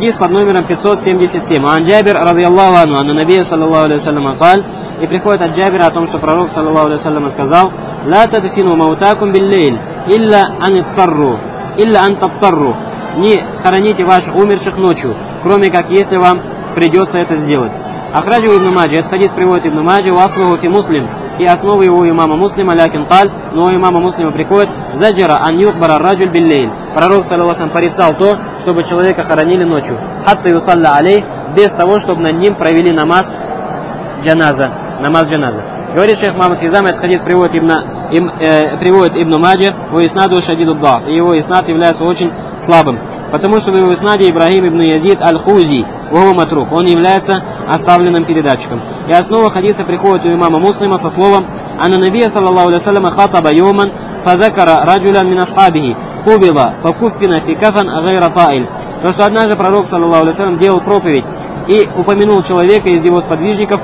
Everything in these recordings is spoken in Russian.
Хадис под номером 577. Ан Джабир радийаллаху анху, анна набия саллаллаху алейхи вассалям каль, и приходит от Джабира о том, что пророк саллаллаху алейхи вассалям сказал: «Ла тадфину маутакум биллейль, илля ан таттарру». Не хороните ваших умерших ночью, кроме как если вам придется это сделать. Ахраджу ибн Маджи, этот хадис приводит ибн Маджи, васлуху фи Муслим, и основа его имама Муслима, лякин каль, но у имама Муслима приходит: заджара ан юхбара раджуль биллейль. Пророк саллаллаху алейхи порицал то, чтобы человека хоронили ночью, хатта юсалля алей, без того, чтобы над ним провели намаз джаназа. Говорит шейх Мухаммад Хизам, этот хадис приводит ибн Маджи, во иснаду шадиду даф, и его иснад является очень слабым, потому что в его иснаде Ибрахим ибн Язид аль-Хузи, ваху матрук, он является оставленным передатчиком. И основа хадиса приходит у имама Муслима со словом: «Анна набия саллаллаху алейхи вассалям хатаба йоман, фазакара раджулян мин асхабихи, кубила, факуффина фи кафан гайра таиль». То, что однажды пророк саллаллаху алейхи вассалям делал проповедь и упомянул человека из его сподвижников,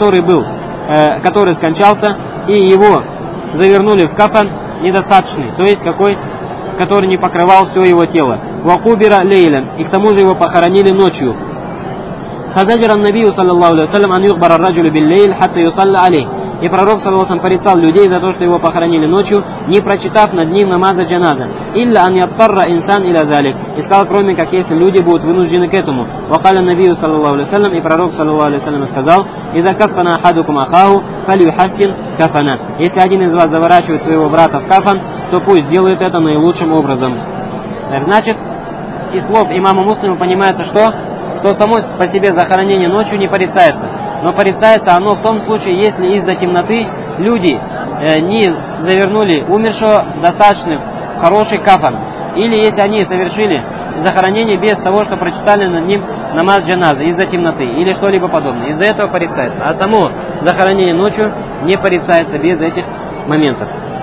который скончался, и его завернули в кафан недостаточный, то есть который не покрывал все его тело. Вакубира лейлен, и к тому же его похоронили ночью. Фазаджара набию саллаллаху алейхи вассалям ан юхбара раджулю биллейль хатта юсалля алейх. И пророк саллаллаху алейхи вассалям порицал людей за то, что его похоронили ночью, не прочитав над ним намаза джаназа. Илля ан яттарра инсан иля залик. И сказал, кроме как если люди будут вынуждены к этому. Вакаля набию саллаллаху алейхи вассалям, и пророк саллаллаху алейхи вассалям сказал: «Иза кафана ахадукум ахаху, фалюхассин кафана». Если один из вас заворачивает своего брата в кафан, то пусть делает это наилучшим образом. Значит, из слов имама Муслима понимается, что само по себе захоронение ночью не порицается. Но порицается оно в том случае, если из-за темноты люди не завернули умершего в достаточно хороший кафан. Или если они совершили захоронение без того, что прочитали над ним намаз джаназы из-за темноты или что-либо подобное. Из-за этого порицается. А само захоронение ночью не порицается без этих моментов.